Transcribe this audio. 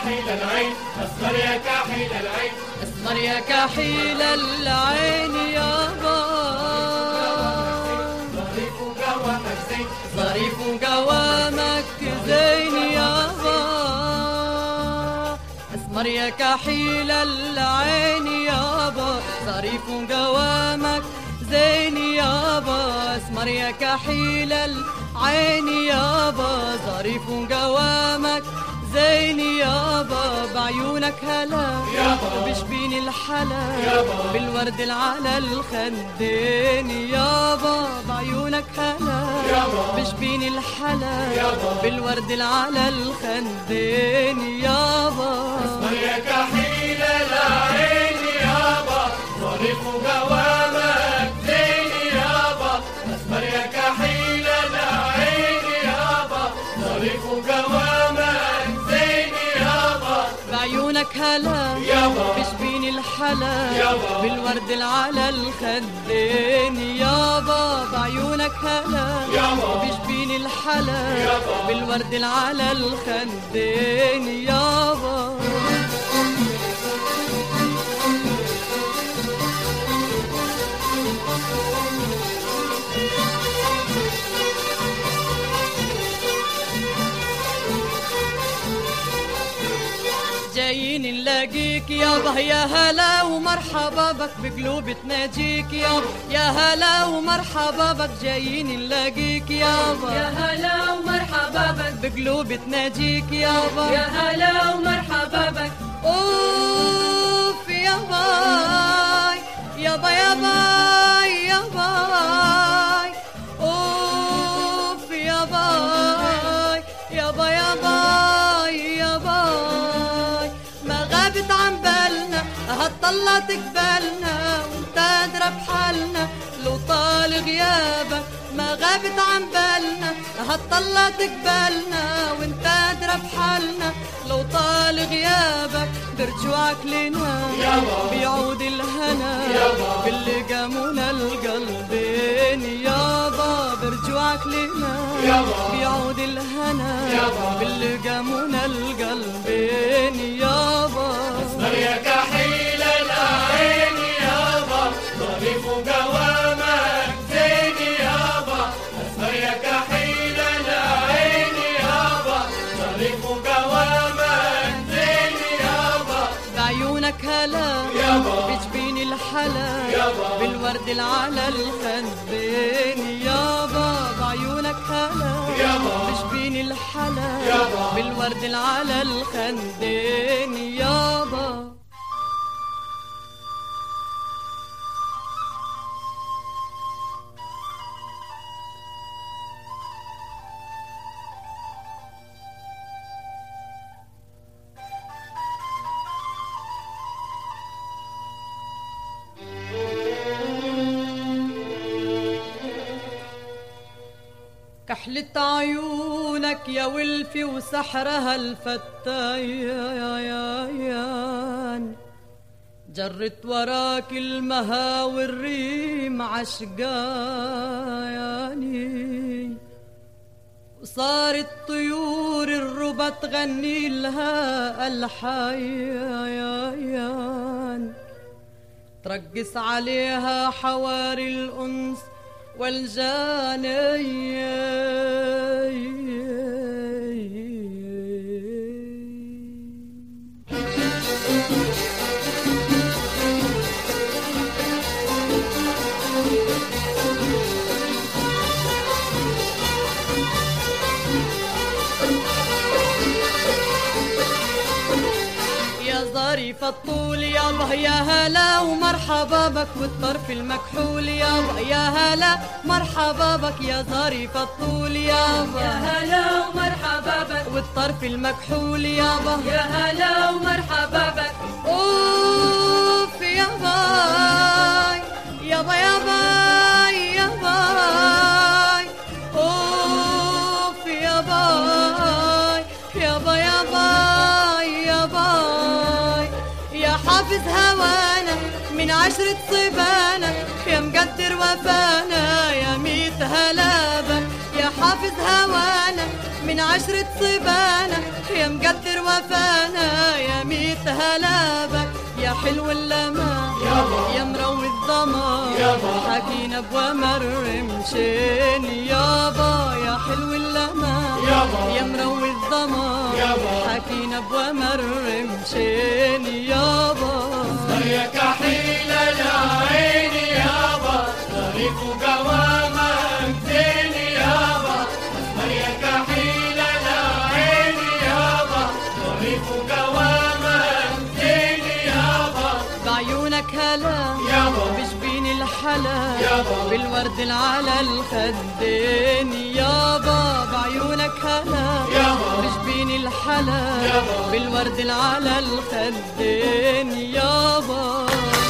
كحيل العين، اسمر يا كحيل العين، اسمر يا كحيل العين يابا، ظريف وقوامك زين، ظريف وقوامك زين يابا، اسمر يا كحيل العين يابا، ظريف وقوامك زين يابا، اسمر يا كحيل العين يابا، ظريف وقوامك زين يابا، بعيونك هلا بشبين الحلا يابا، بالورد على الخدين يابا، بعيونك هلا بشبين الحلا يابا، بالورد على الخدين يابا، اسمر يا كحيل العين يابا، ظريف وقوامك زين يابا، اسمر يا كحيل العين يابا، ظريف وقوامك زين يابا، بعيونك هلا يابا، بشبين الحلا يابا، بالورد على الخدين يابا، بعيونك هلا يابا، بشبين الحلا يابا، بالورد على الخدين يابا، جايين نلاقيك يابا، يا هلا ومرحبا بك بقلوب تناجيك يابا، يا هلا ومرحبا بك جايين نلاقيك يابا، يا هلا ومرحبا بك بقلوب تناجيك يابا، يا هلا ومرحبا بك اوف يا باي يا باي يا باي يا باي، اوف يا باي يا باي يا باي يا باي، ما غابت عن بالنا هتطلع تقبلنا وانت ادرى بحالنا لو طال غيابك، ما غابت عن بالنا هتطلع تقبلنا وانت ادرى بحالنا لو طال غيابك، برجوعك لنا بيعود الهنا باللي قامونا القلبين يابا، برجوعك لنا بيعود الهنا باللي قامونا القلبين يابا، اسمر يا كحيل العين يابا، ظريف وقوامك زين يابا، اسمر يا كحيل العين يابا، ظريف وقوامك زين يابا، بعيونك هلا يابا، بجبين الحلا يابا، بالورد على الخدين يابا، بعيونك هلا يابا، بجبين الحلا يابا، بالورد على الخدين يابا، كحلة عيونك يا ولفي وسحرها الفتايان، جرت وراك المها والريم عشقاني، وصارت طيور الربا تغني لها الحيان، ترقص عليها حواري الأنس ظريف الطول يابا، يا هلا ومرحبا بك والطرف المكحول يابا، يا هلا مرحبا بك يا ظريف الطول يابا، يا هلا ومرحبا بك والطرف المكحول يابا، يا هلا ومرحبا بك اوف يا باي يا باي يا باي يا باي، اوف يا باي يا باي يا باي يا باي، يا حافظ هوانا من 10 صبانا، يا مقدر وفانا يا 100 هلابة، يا حافظ هوانا من عشرة صبانا يا مقدر وفانا يا ميت هلابك يا حلو اللمع يا مروي الظما حكينا بومر مشيني يابا يا حلو اللمع يا مروي الظما حكينا بومر مشيني يابا يا كحيل العين يابا ظريف وقوامك زين يابا يا كحيل العين يابا ظريف وقوامك زين يابا بعيونك هلا بجبين الحلا بالورد على الخدين يابا بعيونك هلا بجبين الحلا بالورد على الخدين يابا